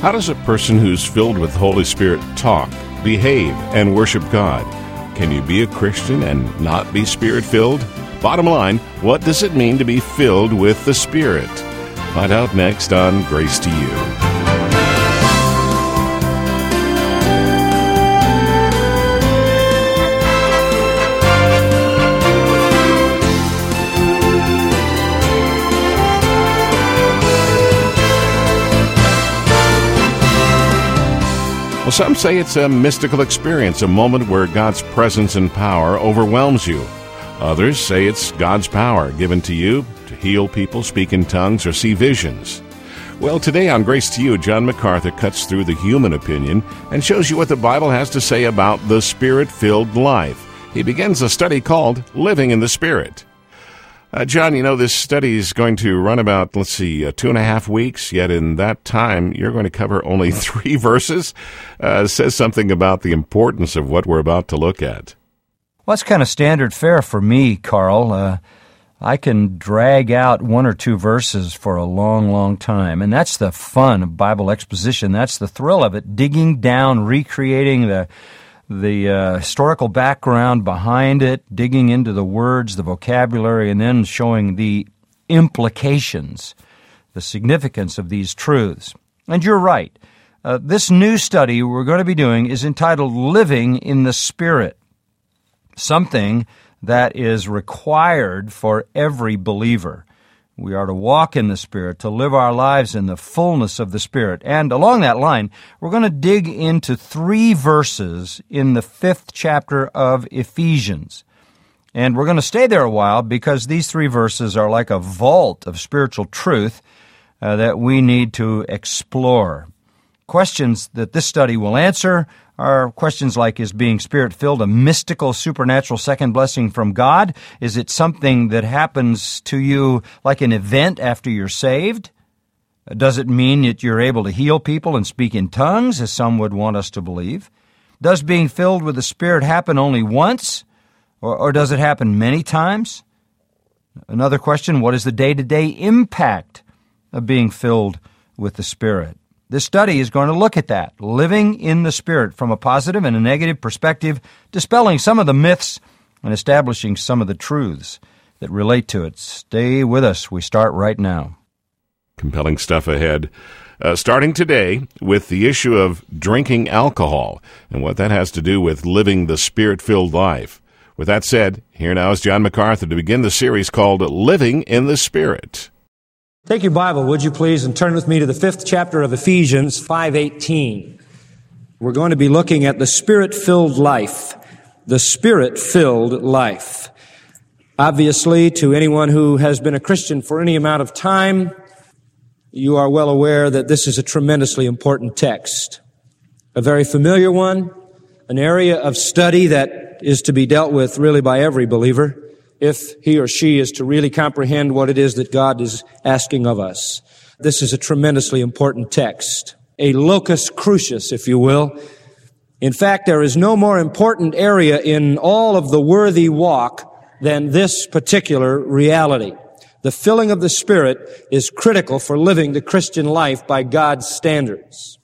How does a person who's filled with the Holy Spirit talk, behave, and worship God? Can you be a Christian and not be Spirit-filled? Bottom line, what does it mean to be filled with the Spirit? Find out next on Grace to You. Well, some say it's a mystical experience, a moment where God's presence and power overwhelms you. Others say it's God's power given to you to heal people, speak in tongues, or see visions. Well, today on Grace to You, John MacArthur cuts through the human opinion and shows you what the Bible has to say about the Spirit-filled life. He begins a study called Living in the Spirit. John, this study is going to run about, 2.5 weeks, yet in that time, you're going to cover only 3 verses. Says something about the importance of what we're about to look at. Well, that's kind of standard fare for me, Carl. I can drag out 1 or 2 verses for a long, long time, and that's the fun of Bible exposition. That's the thrill of it, digging down, recreating the historical background behind it, digging into the words, the vocabulary, and then showing the implications, the significance of these truths. And you're right. This new study we're going to be doing is entitled Living in the Spirit, something that is required for every believer. We are to walk in the Spirit, to live our lives in the fullness of the Spirit. And along that line, we're going to dig into 3 verses in the 5th chapter of Ephesians. And we're going to stay there a while because these 3 verses are like a vault of spiritual truth that we need to explore. Questions that this study will answer are questions like, is being Spirit-filled a mystical, supernatural second blessing from God? Is it something that happens to you like an event after you're saved? Does it mean that you're able to heal people and speak in tongues, as some would want us to believe? Does being filled with the Spirit happen only once, or does it happen many times? Another question, what is the day-to-day impact of being filled with the Spirit? This study is going to look at that, living in the Spirit from a positive and a negative perspective, dispelling some of the myths and establishing some of the truths that relate to it. Stay with us. We start right now. Compelling stuff ahead. Starting today with the issue of drinking alcohol and what that has to do with living the Spirit-filled life. With that said, here now is John MacArthur to begin the series called Living in the Spirit. Take your Bible, would you please, and turn with me to the 5th chapter of Ephesians, 5:18. We're going to be looking at the Spirit-filled life. The Spirit-filled life. Obviously, to anyone who has been a Christian for any amount of time, you are well aware that this is a tremendously important text. A very familiar one, an area of study that is to be dealt with really by every believer, if he or she is to really comprehend what it is that God is asking of us. This is a tremendously important text, a locus crucis, if you will. In fact, there is no more important area in all of the worthy walk than this particular reality. The filling of the Spirit is critical for living the Christian life by God's standards.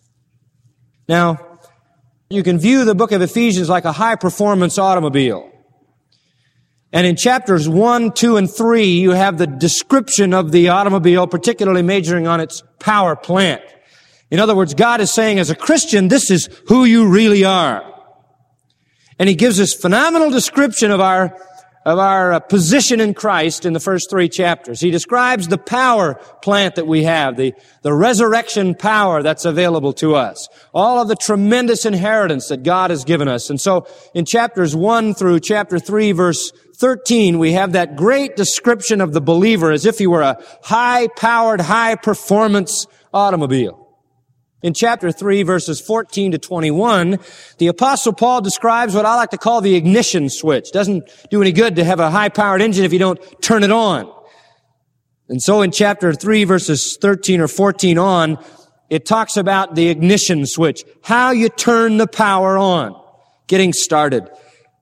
Now, you can view the book of Ephesians like a high-performance automobile. And in chapters 1, 2, and 3, you have the description of the automobile, particularly majoring on its power plant. In other words, God is saying, as a Christian, this is who you really are. And He gives us phenomenal description of our position in Christ in the first 3 chapters. He describes the power plant that we have, the resurrection power that's available to us, all of the tremendous inheritance that God has given us. And so in chapters 1 through chapter 3, verse 13, we have that great description of the believer as if he were a high-powered, high-performance automobile. In chapter 3, verses 14 to 21, the Apostle Paul describes what I like to call the ignition switch. Doesn't do any good to have a high-powered engine if you don't turn it on. And so in chapter 3, verses 13 or 14 on, it talks about the ignition switch, how you turn the power on, getting started.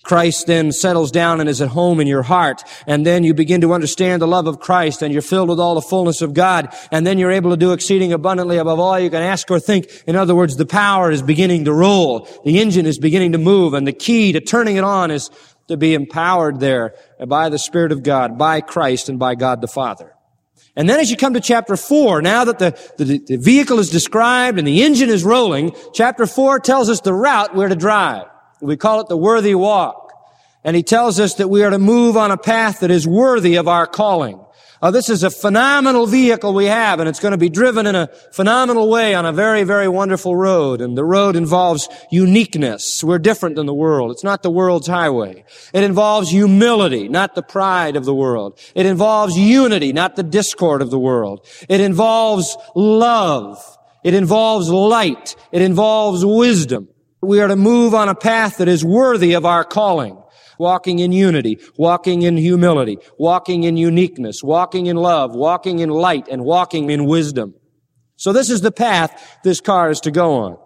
Christ then settles down and is at home in your heart, and then you begin to understand the love of Christ, and you're filled with all the fullness of God, and then you're able to do exceeding abundantly above all you can ask or think. In other words, the power is beginning to roll, the engine is beginning to move, and the key to turning it on is to be empowered there by the Spirit of God, by Christ, and by God the Father. And then as you come to chapter 4, now that the vehicle is described and the engine is rolling, chapter 4 tells us the route we're to drive. We call it the worthy walk. And he tells us that we are to move on a path that is worthy of our calling. This is a phenomenal vehicle we have, and it's going to be driven in a phenomenal way on a very, very wonderful road. And the road involves uniqueness. We're different than the world. It's not the world's highway. It involves humility, not the pride of the world. It involves unity, not the discord of the world. It involves love. It involves light. It involves wisdom. We are to move on a path that is worthy of our calling. Walking in unity, walking in humility, walking in uniqueness, walking in love, walking in light, and walking in wisdom. So this is the path this car is to go on.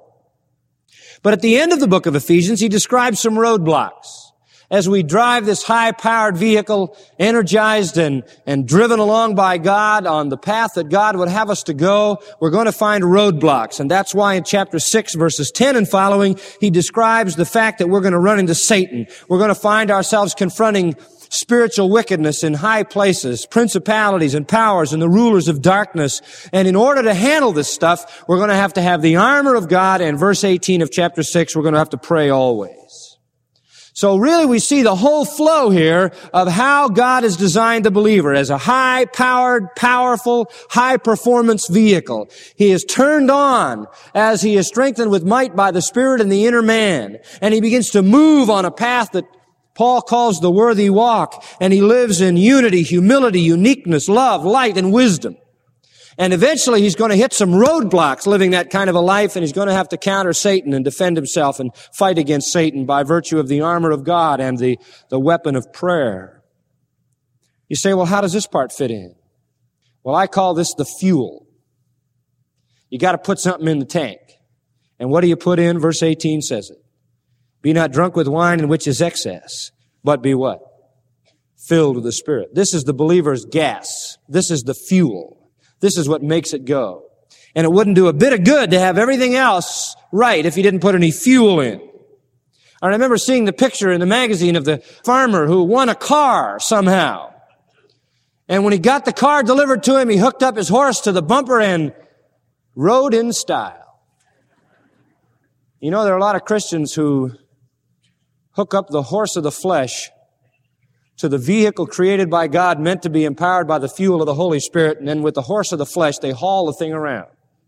But at the end of the book of Ephesians, he describes some roadblocks. As we drive this high-powered vehicle, energized and driven along by God on the path that God would have us to go, we're going to find roadblocks. And that's why in chapter 6, verses 10 and following, he describes the fact that we're going to run into Satan. We're going to find ourselves confronting spiritual wickedness in high places, principalities and powers and the rulers of darkness. And in order to handle this stuff, we're going to have the armor of God. And verse 18 of chapter 6, we're going to have to pray always. So really we see the whole flow here of how God has designed the believer as a high-powered, powerful, high-performance vehicle. He is turned on as he is strengthened with might by the Spirit in the inner man. And he begins to move on a path that Paul calls the worthy walk. And he lives in unity, humility, uniqueness, love, light, and wisdom. And eventually he's going to hit some roadblocks living that kind of a life, and he's going to have to counter Satan and defend himself and fight against Satan by virtue of the armor of God and the weapon of prayer. You say, well, how does this part fit in? Well, I call this the fuel. You got to put something in the tank. And what do you put in? Verse 18 says it. Be not drunk with wine in which is excess, but be what? Filled with the Spirit. This is the believer's gas. This is the fuel. This is what makes it go. And it wouldn't do a bit of good to have everything else right if you didn't put any fuel in. I remember seeing the picture in the magazine of the farmer who won a car somehow. And when he got the car delivered to him, he hooked up his horse to the bumper and rode in style. You know, there are a lot of Christians who hook up the horse of the flesh to the vehicle created by God, meant to be empowered by the fuel of the Holy Spirit, and then with the horse of the flesh, they haul the thing around.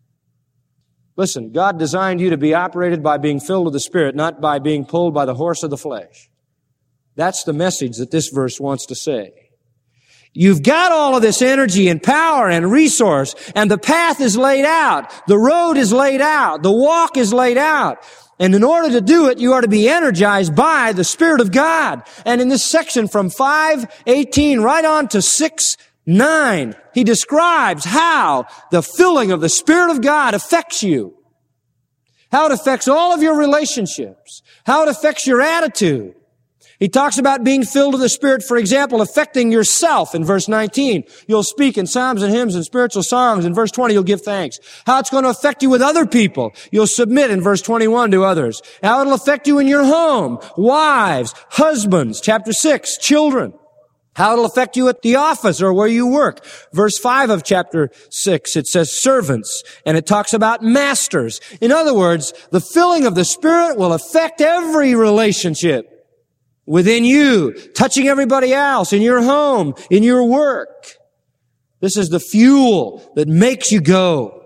Listen, God designed you to be operated by being filled with the Spirit, not by being pulled by the horse of the flesh. That's the message that this verse wants to say. You've got all of this energy and power and resource, and the path is laid out. The road is laid out. The walk is laid out. And in order to do it, you are to be energized by the Spirit of God. And in this section from 5:18 right on to 6:9, he describes how the filling of the Spirit of God affects you. How it affects all of your relationships. How it affects your attitude. He talks about being filled with the Spirit, for example, affecting yourself in verse 19. You'll speak in psalms and hymns and spiritual songs. In verse 20, you'll give thanks. How it's going to affect you with other people. You'll submit in verse 21 to others. How it'll affect you in your home. Wives, husbands, chapter 6, children. How it'll affect you at the office or where you work. Verse 5 of chapter 6, it says servants, and it talks about masters. In other words, the filling of the Spirit will affect every relationship within you, touching everybody else, in your home, in your work. This is the fuel that makes you go.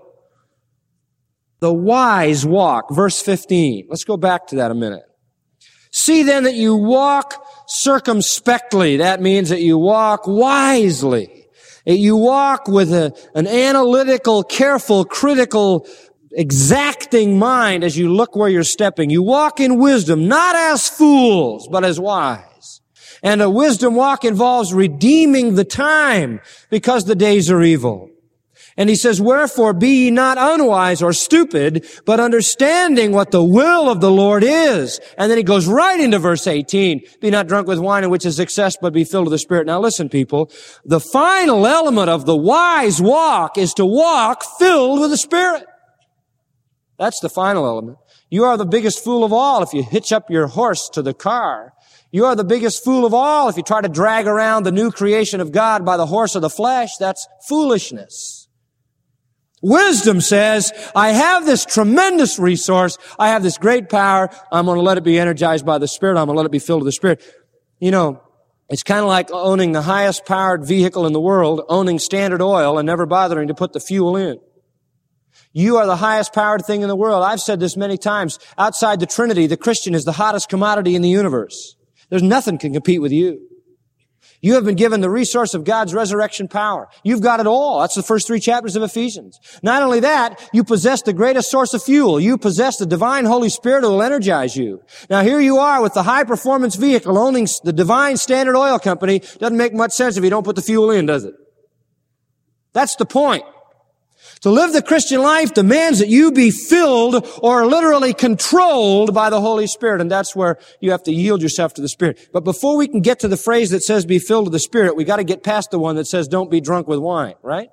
The wise walk, verse 15. Let's go back to that a minute. See then that you walk circumspectly. That means that you walk wisely. That you walk with an analytical, careful, critical, exacting mind as you look where you're stepping. You walk in wisdom, not as fools, but as wise. And a wisdom walk involves redeeming the time because the days are evil. And he says, wherefore be ye not unwise or stupid, but understanding what the will of the Lord is. And then he goes right into verse 18. Be not drunk with wine in which is excess, but be filled with the Spirit. Now listen, people. The final element of the wise walk is to walk filled with the Spirit. That's the final element. You are the biggest fool of all if you hitch up your horse to the car. You are the biggest fool of all if you try to drag around the new creation of God by the horse of the flesh. That's foolishness. Wisdom says, I have this tremendous resource. I have this great power. I'm going to let it be energized by the Spirit. I'm going to let it be filled with the Spirit. You know, it's kind of like owning the highest powered vehicle in the world, owning Standard Oil and never bothering to put the fuel in. You are the highest powered thing in the world. I've said this many times. Outside the Trinity, the Christian is the hottest commodity in the universe. There's nothing can compete with you. You have been given the resource of God's resurrection power. You've got it all. That's the first 3 chapters of Ephesians. Not only that, you possess the greatest source of fuel. You possess the divine Holy Spirit who will energize you. Now here you are with the high performance vehicle owning the divine Standard Oil Company. Doesn't make much sense if you don't put the fuel in, does it? That's the point. To live the Christian life demands that you be filled or literally controlled by the Holy Spirit. And that's where you have to yield yourself to the Spirit. But before we can get to the phrase that says be filled with the Spirit, we got to get past the one that says don't be drunk with wine, right?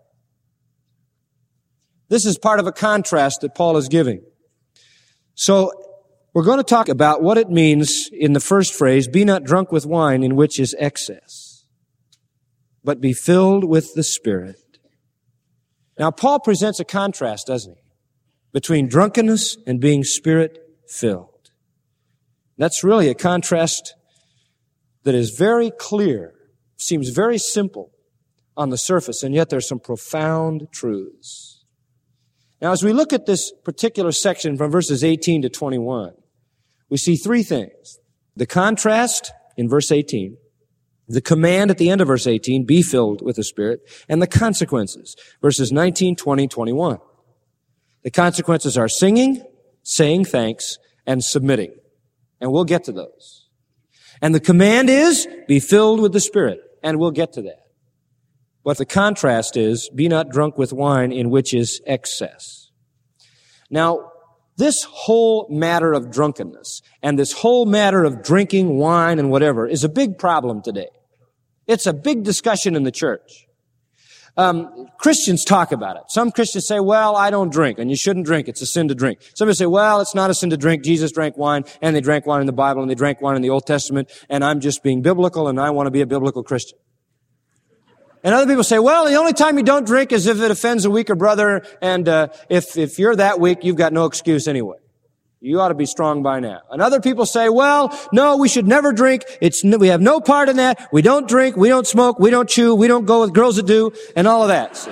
This is part of a contrast that Paul is giving. So we're going to talk about what it means in the first phrase, be not drunk with wine in which is excess, but be filled with the Spirit. Now, Paul presents a contrast, doesn't he, between drunkenness and being Spirit-filled. That's really a contrast that is very clear, seems very simple on the surface, and yet there's some profound truths. Now, as we look at this particular section from verses 18 to 21, we see 3 things. The contrast in verse 18, the command at the end of verse 18, be filled with the Spirit, and the consequences, verses 19, 20, 21. The consequences are singing, saying thanks, and submitting. And we'll get to those. And the command is, be filled with the Spirit, and we'll get to that. But the contrast is, be not drunk with wine in which is excess. Now, this whole matter of drunkenness and this whole matter of drinking wine and whatever is a big problem today. It's a big discussion in the church. Christians talk about it. Some Christians say, well, I don't drink, and you shouldn't drink. It's a sin to drink. Some say, well, it's not a sin to drink. Jesus drank wine, and they drank wine in the Bible, and they drank wine in the Old Testament, and I'm just being biblical, and I want to be a biblical Christian. And other people say, well, the only time you don't drink is if it offends a weaker brother, and if you're that weak, you've got no excuse anyway. You ought to be strong by now. And other people say, well, no, we should never drink. We have no part in that. We don't drink. We don't smoke. We don't chew. We don't go with girls that do, and all of that.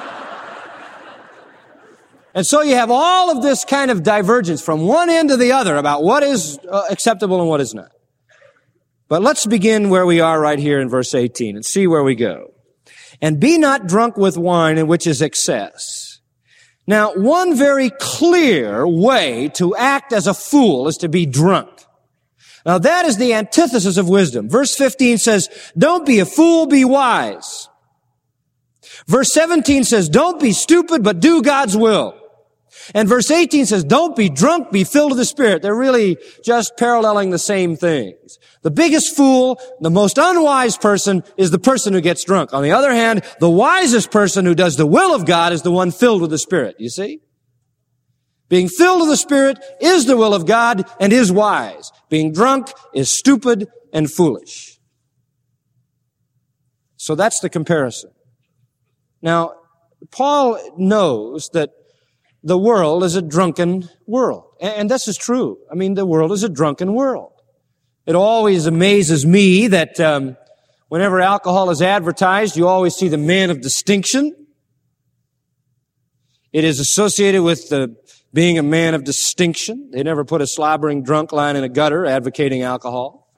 And so you have all of this kind of divergence from one end to the other about what is acceptable and what is not. But let's begin where we are right here in verse 18 and see where we go. And be not drunk with wine in which is excess. Now, one very clear way to act as a fool is to be drunk. Now, that is the antithesis of wisdom. Verse 15 says, don't be a fool, be wise. Verse 17 says, don't be stupid, but do God's will. And verse 18 says, don't be drunk, be filled with the Spirit. They're really just paralleling the same things. The biggest fool, the most unwise person is the person who gets drunk. On the other hand, the wisest person who does the will of God is the one filled with the Spirit. You see? Being filled with the Spirit is the will of God and is wise. Being drunk is stupid and foolish. So that's the comparison. Now, Paul knows that the world is a drunken world. And this is true. I mean, the world is a drunken world. It always amazes me that whenever alcohol is advertised, you always see the man of distinction. It is associated with being a man of distinction. They never put a slobbering drunk lying in a gutter advocating alcohol.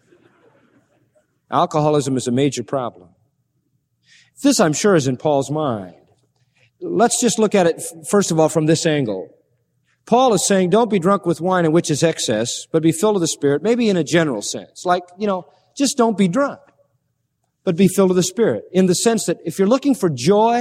Alcoholism is a major problem. This, I'm sure, is in Paul's mind. Let's just look at it, first of all, from this angle. Paul is saying, don't be drunk with wine in which is excess, but be filled with the Spirit, maybe in a general sense. Like, just don't be drunk, but be filled with the Spirit. In the sense that if you're looking for joy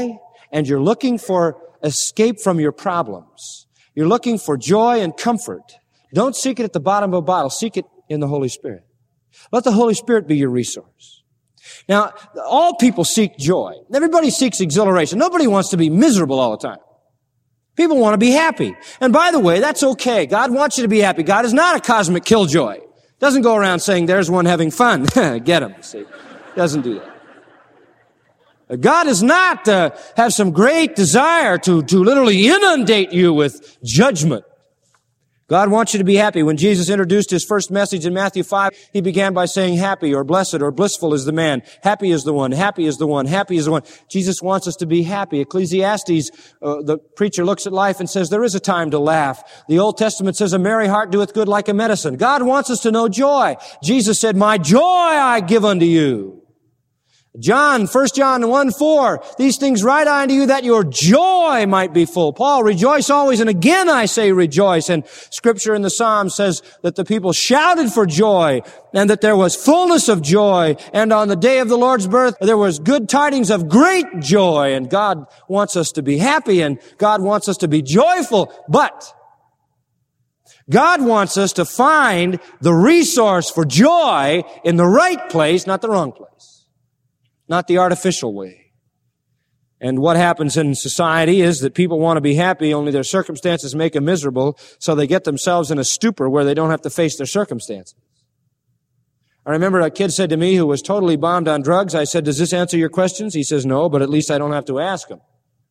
and you're looking for escape from your problems, you're looking for joy and comfort, don't seek it at the bottom of a bottle. Seek it in the Holy Spirit. Let the Holy Spirit be your resource. Now, all people seek joy. Everybody seeks exhilaration. Nobody wants to be miserable all the time. People want to be happy. And by the way, that's okay. God wants you to be happy. God is not a cosmic killjoy. Doesn't go around saying, there's one having fun. Get him. See? Doesn't do that. God does not have some great desire to literally inundate you with judgment. God wants you to be happy. When Jesus introduced his first message in Matthew 5, he began by saying happy or blessed or blissful is the man. Happy is the one. Happy is the one. Happy is the one. Jesus wants us to be happy. Ecclesiastes, the preacher looks at life and says, there is a time to laugh. The Old Testament says, a merry heart doeth good like a medicine. God wants us to know joy. Jesus said, my joy I give unto you. 1 John 1:4, these things write I unto you that your joy might be full. Paul, rejoice always, and again I say rejoice. And Scripture in the Psalm says that the people shouted for joy, and that there was fullness of joy, and on the day of the Lord's birth there was good tidings of great joy. And God wants us to be happy, and God wants us to be joyful, but God wants us to find the resource for joy in the right place, not the wrong place. Not the artificial way. And what happens in society is that people want to be happy, only their circumstances make them miserable, so they get themselves in a stupor where they don't have to face their circumstances. I remember a kid said to me who was totally bombed on drugs, I said, does this answer your questions? He says, no, but at least I don't have to ask them.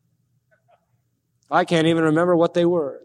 I can't even remember what they were.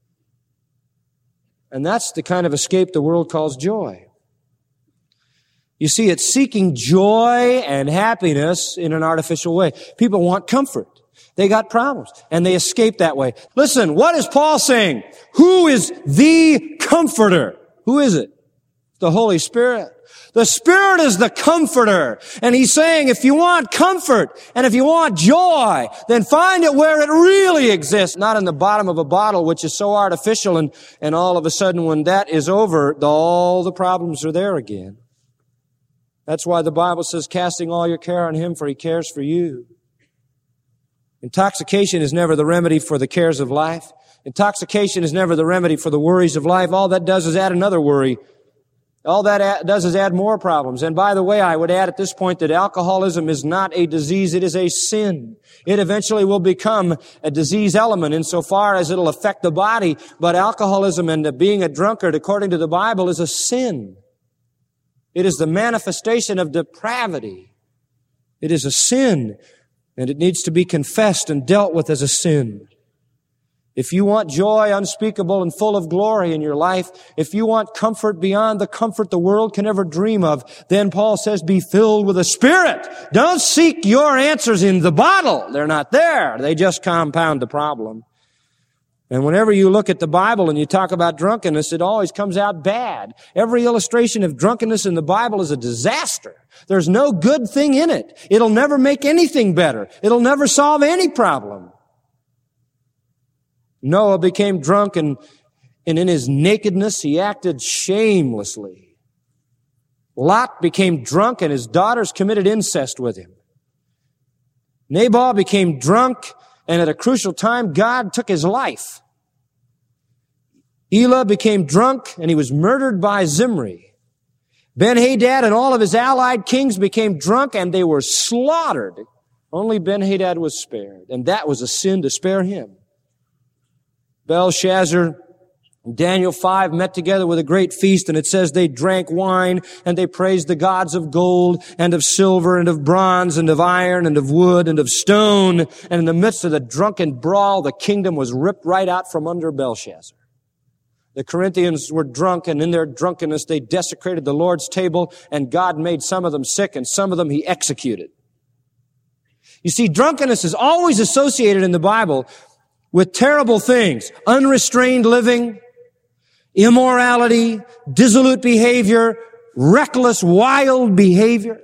And that's the kind of escape the world calls joy. You see, it's seeking joy and happiness in an artificial way. People want comfort. They got problems, and they escape that way. Listen, what is Paul saying? Who is the comforter? Who is it? The Holy Spirit. The Spirit is the comforter. And he's saying, if you want comfort and if you want joy, then find it where it really exists, not in the bottom of a bottle, which is so artificial, and all of a sudden when that is over, all the problems are there again. That's why the Bible says, casting all your care on Him, for He cares for you. Intoxication is never the remedy for the cares of life. Intoxication is never the remedy for the worries of life. All that does is add another worry. All that does is add more problems. And by the way, I would add at this point that alcoholism is not a disease, it is a sin. It eventually will become a disease element insofar as it'll affect the body. But alcoholism and being a drunkard, according to the Bible, is a sin. It is the manifestation of depravity. It is a sin, and it needs to be confessed and dealt with as a sin. If you want joy unspeakable and full of glory in your life, if you want comfort beyond the comfort the world can ever dream of, then Paul says, be filled with the Spirit. Don't seek your answers in the bottle. They're not there. They just compound the problem. And whenever you look at the Bible and you talk about drunkenness, it always comes out bad. Every illustration of drunkenness in the Bible is a disaster. There's no good thing in it. It'll never make anything better. It'll never solve any problem. Noah became drunk and in his nakedness he acted shamelessly. Lot became drunk and his daughters committed incest with him. Nabal became drunk and at a crucial time God took his life. Elah became drunk and he was murdered by Zimri. Ben-Hadad and all of his allied kings became drunk and they were slaughtered. Only Ben-Hadad was spared, and that was a sin to spare him. Belshazzar and Daniel 5 met together with a great feast, and it says they drank wine and they praised the gods of gold and of silver and of bronze and of iron and of wood and of stone. And in the midst of the drunken brawl, the kingdom was ripped right out from under Belshazzar. The Corinthians were drunk, and in their drunkenness they desecrated the Lord's table, and God made some of them sick, and some of them He executed. You see, drunkenness is always associated in the Bible with terrible things. Unrestrained living, immorality, dissolute behavior, reckless, wild behavior.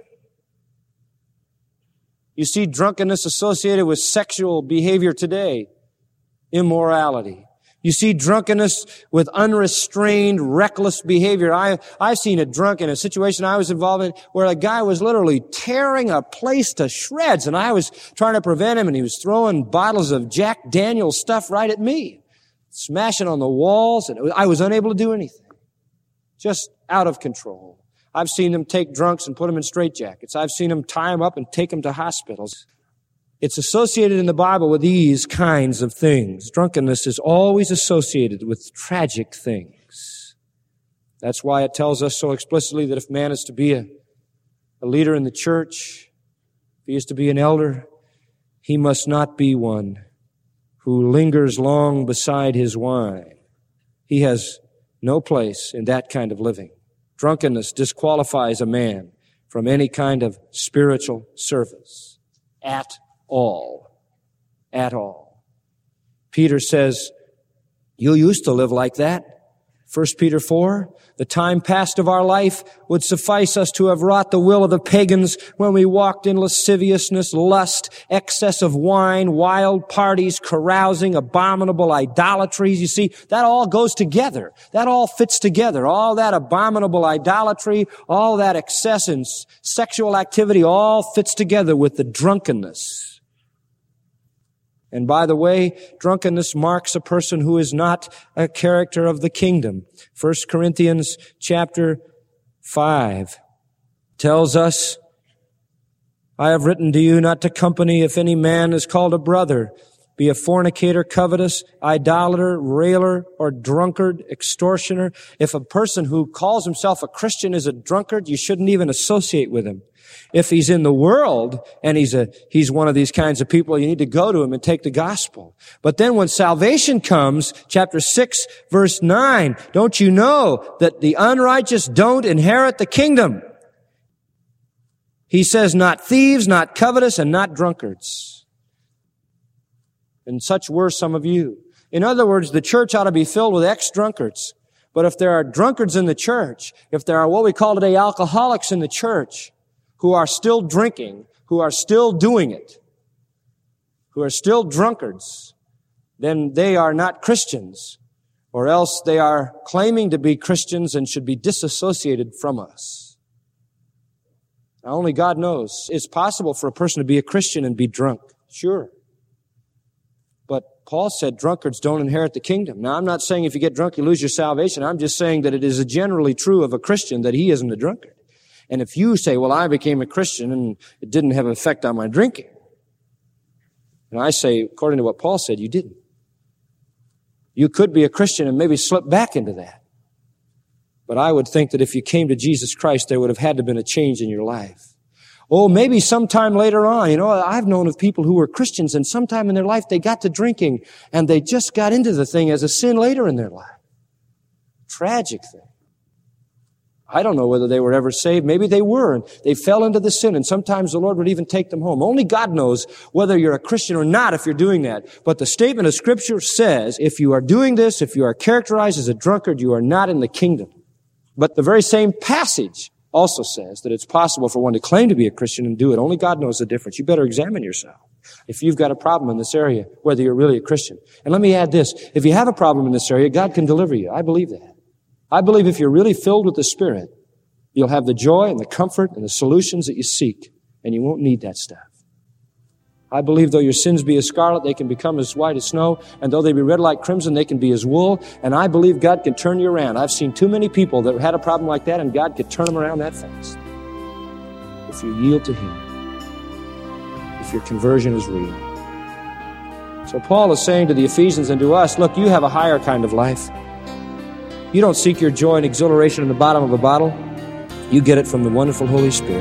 You see drunkenness associated with sexual behavior today, immorality. You see drunkenness with unrestrained, reckless behavior. I've seen it drunk in a situation I was involved in where a guy was literally tearing a place to shreds, and I was trying to prevent him, and he was throwing bottles of Jack Daniels stuff right at me, smashing on the walls, and I was unable to do anything. Just out of control. I've seen them take drunks and put them in straitjackets. I've seen them tie them up and take them to hospitals. It's associated in the Bible with these kinds of things. Drunkenness is always associated with tragic things. That's why it tells us so explicitly that if man is to be a leader in the church, if he is to be an elder, he must not be one who lingers long beside his wine. He has no place in that kind of living. Drunkenness disqualifies a man from any kind of spiritual service at all. At all. Peter says, you used to live like that. 1 Peter 4, the time past of our life would suffice us to have wrought the will of the pagans when we walked in lasciviousness, lust, excess of wine, wild parties, carousing, abominable idolatries. You see, that all goes together. That all fits together. All that abominable idolatry, all that excess in sexual activity, all fits together with the drunkenness. And by the way, drunkenness marks a person who is not a character of the kingdom. 1 Corinthians chapter 5 tells us, I have written to you not to company if any man is called a brother, be a fornicator, covetous, idolater, railer, or drunkard, extortioner. If a person who calls himself a Christian is a drunkard, you shouldn't even associate with him. If he's in the world and he's one of these kinds of people, you need to go to him and take the gospel. But then when salvation comes, chapter 6, verse 9, don't you know that the unrighteous don't inherit the kingdom? He says, not thieves, not covetous, and not drunkards. And such were some of you. In other words, the church ought to be filled with ex-drunkards. But if there are drunkards in the church, if there are what we call today alcoholics in the church, who are still drinking, who are still doing it, who are still drunkards, then they are not Christians, or else they are claiming to be Christians and should be disassociated from us. Now, only God knows. It's possible for a person to be a Christian and be drunk. Sure. But Paul said drunkards don't inherit the kingdom. Now, I'm not saying if you get drunk, you lose your salvation. I'm just saying that it is generally true of a Christian that he isn't a drunkard. And if you say, well, I became a Christian and it didn't have an effect on my drinking, and I say, according to what Paul said, you didn't. You could be a Christian and maybe slip back into that. But I would think that if you came to Jesus Christ, there would have had to have been a change in your life. Oh, maybe sometime later on. You know, I've known of people who were Christians and sometime in their life they got to drinking and they just got into the thing as a sin later in their life. Tragic thing. I don't know whether they were ever saved. Maybe they were, and they fell into the sin, and sometimes the Lord would even take them home. Only God knows whether you're a Christian or not if you're doing that. But the statement of Scripture says, if you are doing this, if you are characterized as a drunkard, you are not in the kingdom. But the very same passage also says that it's possible for one to claim to be a Christian and do it. Only God knows the difference. You better examine yourself if you've got a problem in this area, whether you're really a Christian. And let me add this. If you have a problem in this area, God can deliver you. I believe that. I believe if you're really filled with the Spirit, you'll have the joy and the comfort and the solutions that you seek, and you won't need that stuff. I believe though your sins be as scarlet, they can become as white as snow, and though they be red like crimson, they can be as wool, and I believe God can turn you around. I've seen too many people that had a problem like that, and God could turn them around that fast. If you yield to Him, if your conversion is real. So Paul is saying to the Ephesians and to us, look, you have a higher kind of life. You don't seek your joy and exhilaration in the bottom of a bottle. You get it from the wonderful Holy Spirit.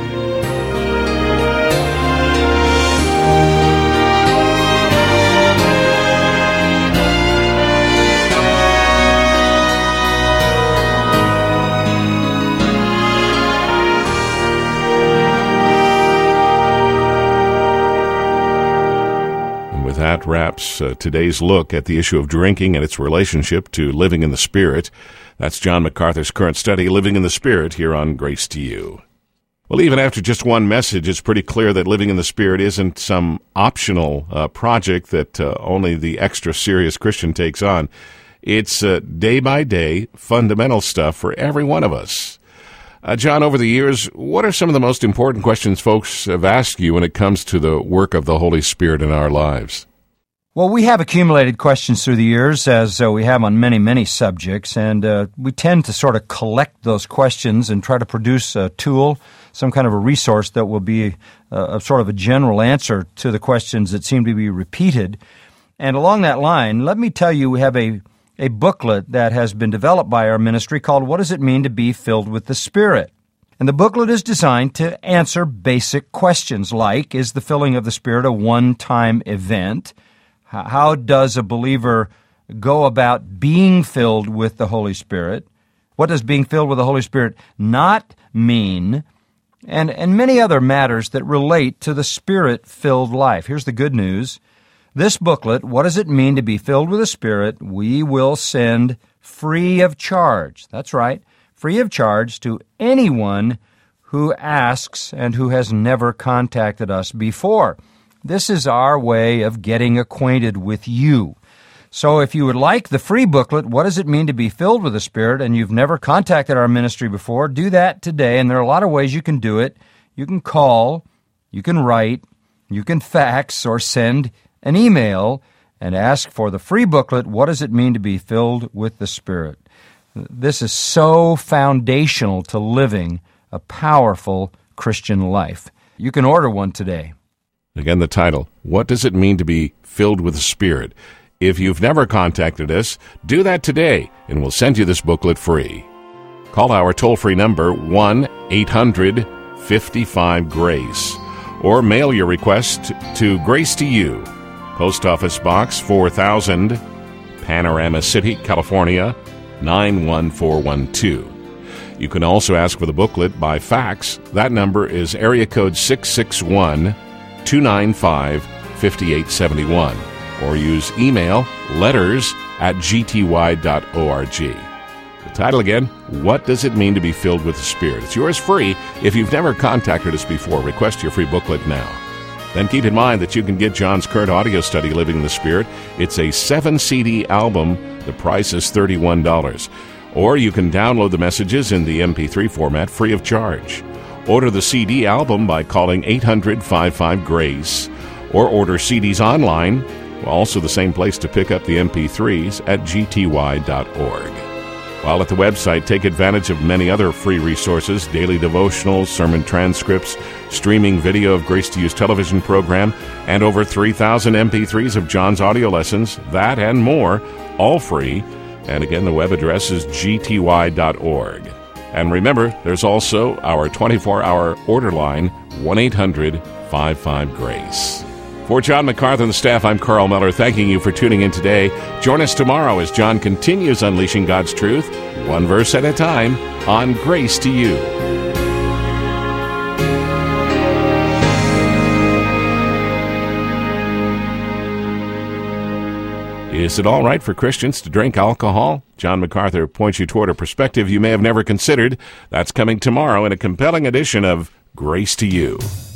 That wraps today's look at the issue of drinking and its relationship to living in the Spirit. That's John MacArthur's current study, Living in the Spirit, here on Grace to You. Well, even after just one message, it's pretty clear that living in the Spirit isn't some optional project that only the extra serious Christian takes on. It's day-by-day fundamental stuff for every one of us. John, over the years, what are some of the most important questions folks have asked you when it comes to the work of the Holy Spirit in our lives? Well, we have accumulated questions through the years, as we have on many, many subjects, and we tend to sort of collect those questions and try to produce a tool, some kind of a resource that will be a sort of a general answer to the questions that seem to be repeated. And along that line, let me tell you, we have a booklet that has been developed by our ministry called What Does It Mean to Be Filled with the Spirit? And the booklet is designed to answer basic questions like, is the filling of the Spirit a one-time event? How does a believer go about being filled with the Holy Spirit? What does being filled with the Holy Spirit not mean? And many other matters that relate to the Spirit-filled life. Here's the good news. This booklet, What Does It Mean to Be Filled with the Spirit?, we will send free of charge. That's right, free of charge to anyone who asks and who has never contacted us before. This is our way of getting acquainted with you. So if you would like the free booklet, What Does It Mean to Be Filled with the Spirit?, and you've never contacted our ministry before, do that today, and there are a lot of ways you can do it. You can call, you can write, you can fax, or send an email and ask for the free booklet, What Does It Mean to Be Filled with the Spirit? This is so foundational to living a powerful Christian life. You can order one today. Again, the title, What Does It Mean to Be Filled with the Spirit? If you've never contacted us, do that today, and we'll send you this booklet free. Call our toll-free number, 1-800-55-GRACE, or mail your request to Grace to You, Post Office Box 4000, Panorama City, California, 91412. You can also ask for the booklet by fax. That number is area code 661-295-5871. Or use email letters@gty.org. The title again, What Does It Mean to Be Filled with the Spirit? It's yours free. If you've never contacted us before, request your free booklet now. Then keep in mind that you can get John's current audio study, Living in the Spirit. It's a 7-CD album. The price is $31. Or you can download the messages in the MP3 format free of charge. Order the CD album by calling 800-55-GRACE, or order CDs online. Also the same place to pick up the MP3s at gty.org. While at the website, take advantage of many other free resources, daily devotionals, sermon transcripts, streaming video of Grace to You's television program, and over 3,000 MP3s of John's audio lessons, that and more, all free. And again, the web address is gty.org. And remember, there's also our 24-hour order line, 1-800-55-GRACE. For John MacArthur and the staff, I'm Carl Miller, thanking you for tuning in today. Join us tomorrow as John continues unleashing God's truth, one verse at a time, on Grace to You. Is it all right for Christians to drink alcohol? John MacArthur points you toward a perspective you may have never considered. That's coming tomorrow in a compelling edition of Grace to You.